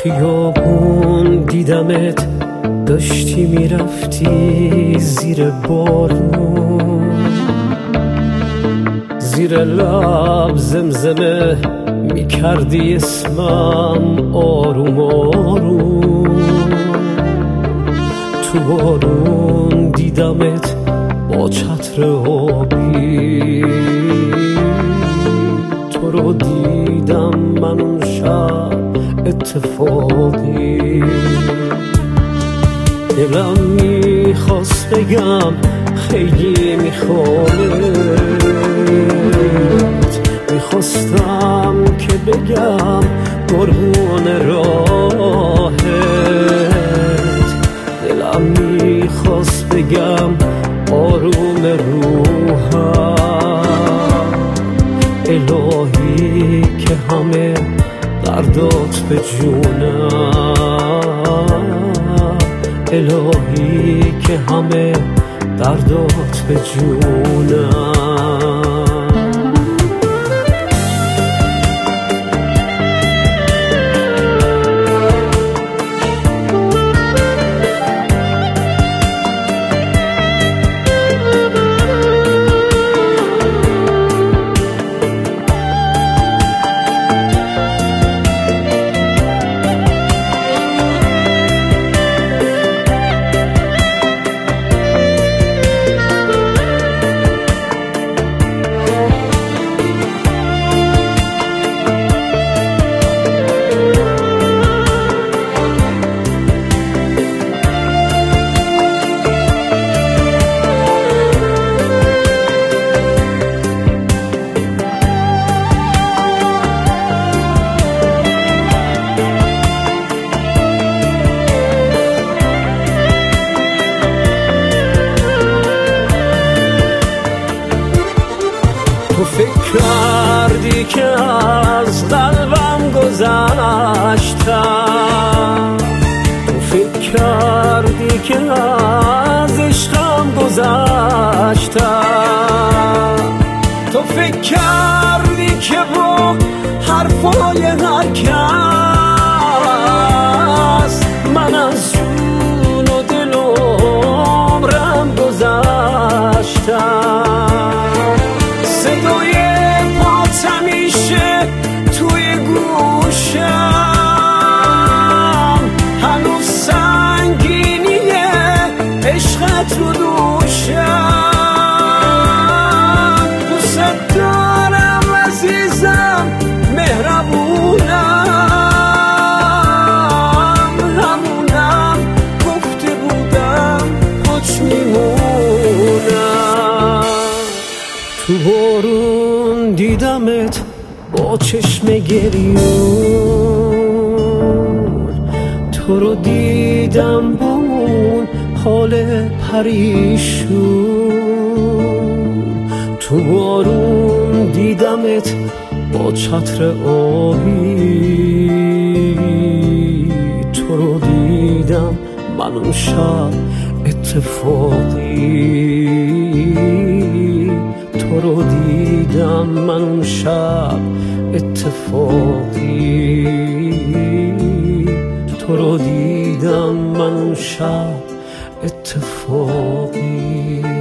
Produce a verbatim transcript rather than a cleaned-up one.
خیابون دیدمت داشتی میرفتی زیر بارون، زیر لب زمزمه میکردی اسمم آروم آروم. تو بارون دیدمت با چتر آبی، تو رو دیدم من اون شب اتفاقی. دلم میخواست بگم خیلی میخوامت، میخواستم که بگم قربون راهت. دلم میخواست بگم آروم روحم، الهی که همه دردات به جونم، الهی که همه دردات به جونم. تو فکر کردی که از قلبم گذشتم، تو فکر کردی که از عشقم گذشتم، تو فکر کردی که با حرفای هر کس من از جون و دل و عمرم گذشتم. صدای پات همیشه توی گوشم، هنوز سنگینیه عشقت رو دوشم. دوست دارم عزیزم مهربونم، همونم گفته بودم خودش میمونم. تو بارون دیدمت با چشم گریون، تو رو دیدم با اون حال پریشون. تو بارون دیدمت با چتر آبی، تو رو دیدم من اون شب اتفاقی، تو رو دیدم من اون شب اتفاقی، تو رو دیدم من اون شب اتفاقی.